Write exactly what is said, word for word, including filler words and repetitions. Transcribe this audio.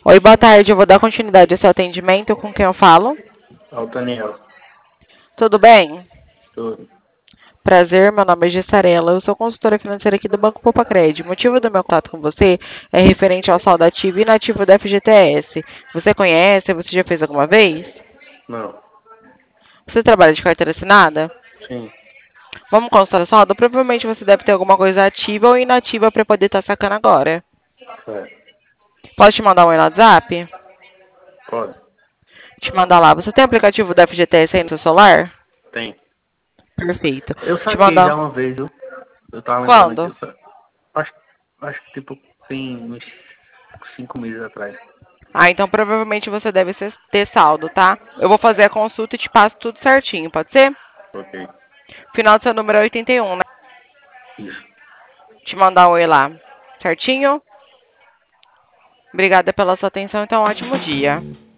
Oi, boa tarde. Eu vou dar continuidade ao seu atendimento. Com quem eu falo? É o Daniel. Tudo bem? Tudo. Prazer, meu nome é Gessarela. Eu sou consultora financeira aqui do Banco Popacred. O motivo do meu contato com você é referente ao saldo ativo e inativo da F G T S. Você conhece? Você já fez alguma vez? Não. Você trabalha de carteira assinada? Sim. Vamos consultar o saldo? Provavelmente você deve ter alguma coisa ativa ou inativa para poder estar sacando agora. Certo. Posso te mandar um oi no WhatsApp? Pode. Te mandar lá. Você tem o aplicativo da F G T S aí no seu celular? Tem. Perfeito. Eu Te saquei já mandar. uma vez, viu? Eu tava lembrando aqui. Quando? Eu sa... acho, acho que tipo tem uns cinco meses atrás. Ah, então provavelmente você deve ser- ter saldo, tá? Eu vou fazer a consulta e te passo tudo certinho, pode ser? Ok. Final do seu número é oitenta e um, né? Isso. Te mandar um oi lá. Certinho? Obrigada pela sua atenção, então um ótimo dia.